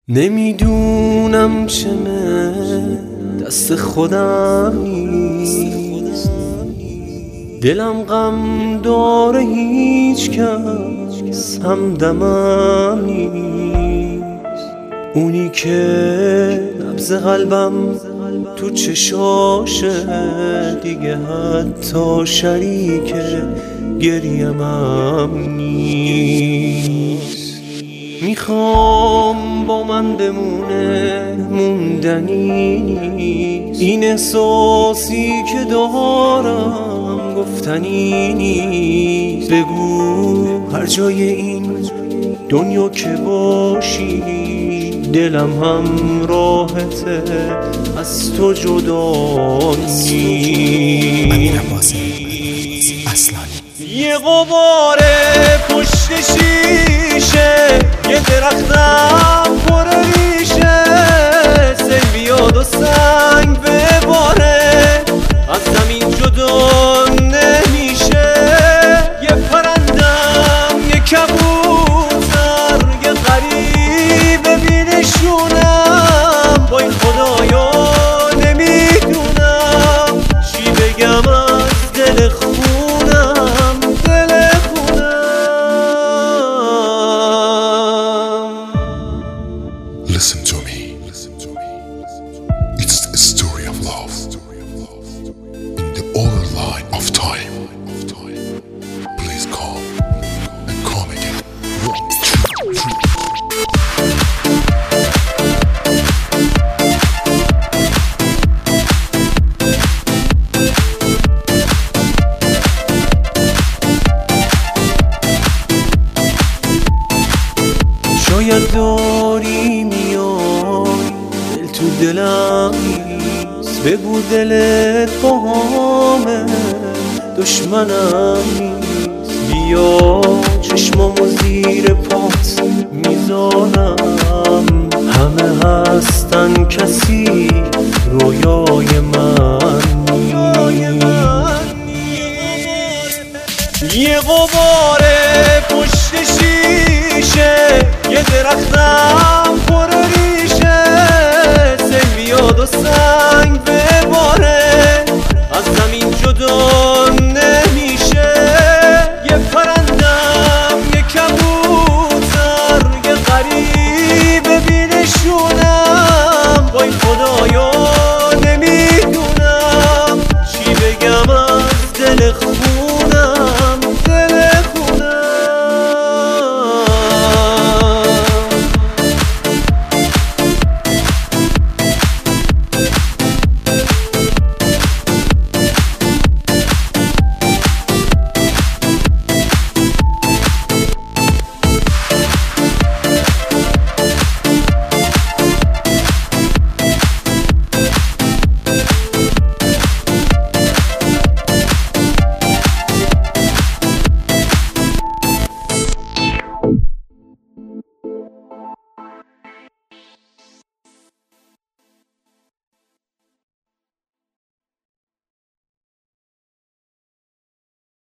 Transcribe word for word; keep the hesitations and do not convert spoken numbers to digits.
نمیدونم چمه دست خودم نیست، دلم غم داره هیچ کس همدمم نیست. اونی که نبض قلبم تو چشاشه دیگه حتی شریک گریه‌م نیست. میخوام با من بمونه موندنی نیست، این احساسی که دارم گفتنی نیست. بگو هر جای این دنیا که باشی دلم هم راحته از تو جدا نیست. یه غباره پشت شیشه، یه درختم پر ریشه، سیل بیاد و سنگ بباره از زمین جدا نمیشه. یه پرندم یه کبوتر یه غریبه بینشونم، با این خدایا نمیدونم چی بگم از دل خونم دل خونم. Listen to me. It's a story of love in the other line of time. Please call and call me again. One, two, three. شاید داری میای دل تو دلم نیست، بگو دلت با همه دشمنم نیست. بیا چشمامو زیر پات میذارم، همه هستن کسی رویای من نیست. یه غباره پشت شیشه، یه درختم